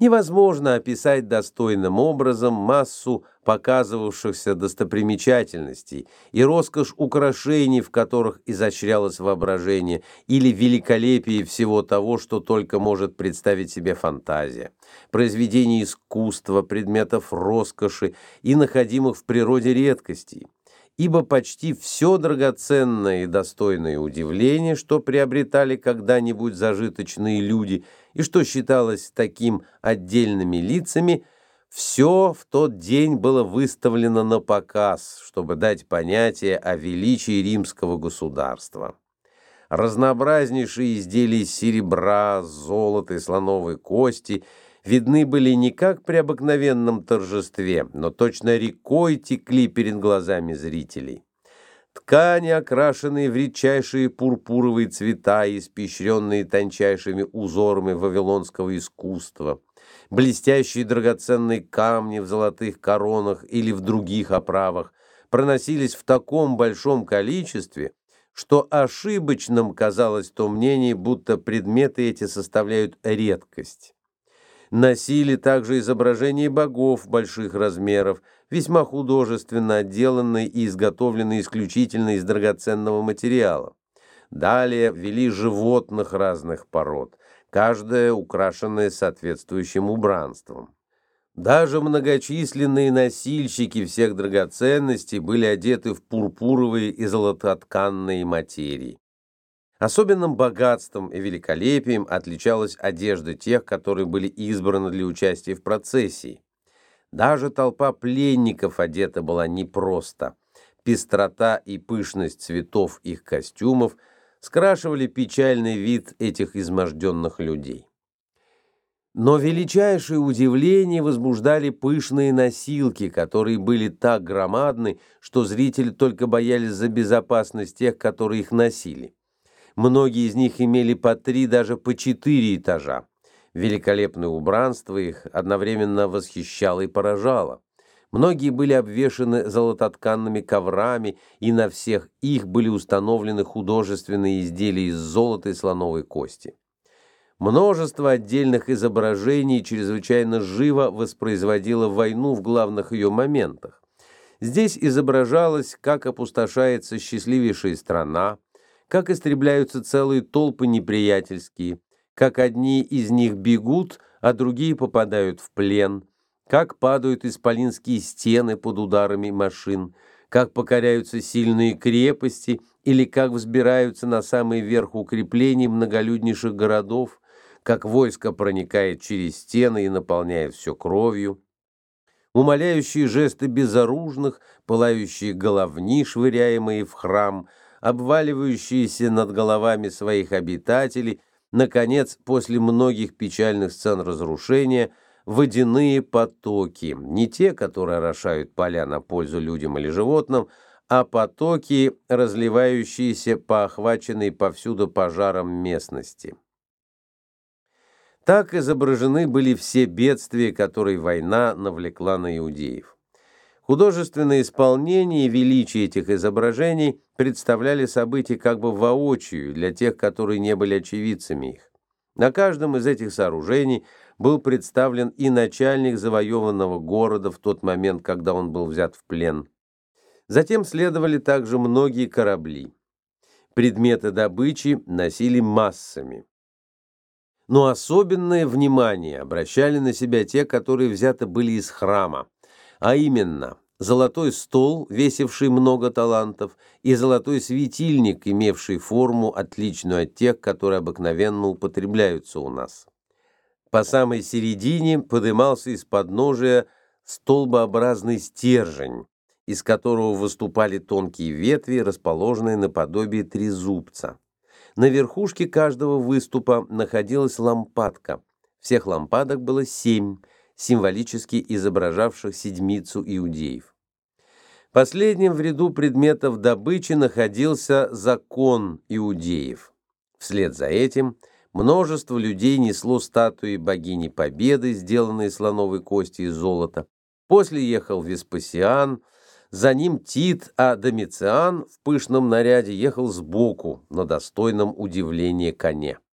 Невозможно описать достойным образом массу показывавшихся достопримечательностей и роскошь украшений, в которых изощрялось воображение, или великолепие всего того, что только может представить себе фантазия, произведений искусства, предметов роскоши и находимых в природе редкостей. Ибо почти все драгоценное и достойное удивления, что приобретали когда-нибудь зажиточные люди и что считалось таким отдельными лицами, все в тот день было выставлено на показ, чтобы дать понятие о величии римского государства. Разнообразнейшие изделия из серебра, золота и слоновой кости видны были не как при обыкновенном торжестве, но точно рекой текли перед глазами зрителей. Ткани, окрашенные в редчайшие пурпуровые цвета, испещренные тончайшими узорами вавилонского искусства, блестящие драгоценные камни в золотых коронах или в других оправах, проносились в таком большом количестве, что ошибочным казалось то мнение, будто предметы эти составляют редкость. Носили также изображения богов больших размеров, весьма художественно отделанные и изготовленные исключительно из драгоценного материала. Далее вели животных разных пород, каждое украшенное соответствующим убранством. Даже многочисленные носильщики всех драгоценностей были одеты в пурпуровые и золототканные материи. Особенным богатством и великолепием отличалась одежда тех, которые были избраны для участия в процессии. Даже толпа пленников одета была непросто. Пестрота и пышность цветов их костюмов скрашивали печальный вид этих изможденных людей. Но величайшее удивление возбуждали пышные носилки, которые были так громадны, что зрители только боялись за безопасность тех, которые их носили. Многие из них имели по 3, даже по 4 этажа. Великолепное убранство их одновременно восхищало и поражало. Многие были обвешаны золототканными коврами, и на всех их были установлены художественные изделия из золота и слоновой кости. Множество отдельных изображений чрезвычайно живо воспроизводило войну в главных ее моментах. Здесь изображалось, как опустошается счастливейшая страна, как истребляются целые толпы неприятельские, как одни из них бегут, а другие попадают в плен, как падают исполинские стены под ударами машин, как покоряются сильные крепости или как взбираются на самый верх укреплений многолюднейших городов, как войско проникает через стены и наполняет все кровью. Умоляющие жесты безоружных, пылающие головни, швыряемые в храм, обваливающиеся над головами своих обитателей, наконец, после многих печальных сцен разрушения, водяные потоки, не те, которые орошают поля на пользу людям или животным, а потоки, разливающиеся по охваченной повсюду пожаром местности. Так изображены были все бедствия, которые война навлекла на иудеев. Художественное исполнение и величие этих изображений представляли события как бы воочию для тех, которые не были очевидцами их. На каждом из этих сооружений был представлен и начальник завоеванного города в тот момент, когда он был взят в плен. Затем следовали также многие корабли. Предметы добычи носили массами. Но особенное внимание обращали на себя те, которые взяты были из храма, а именно золотой стол, весивший много талантов, и золотой светильник, имевший форму, отличную от тех, которые обыкновенно употребляются у нас. По самой середине подымался из подножия столбообразный стержень, из которого выступали тонкие ветви, расположенные наподобие трезубца. На верхушке каждого выступа находилась лампадка. Всех лампадок было 7, символически изображавших седмицу иудеев. Последним в ряду предметов добычи находился закон иудеев. Вслед за этим множество людей несло статуи богини Победы, сделанные из слоновой кости и золота. После ехал Веспасиан, за ним Тит, а Домициан в пышном наряде ехал сбоку на достойном удивления коне.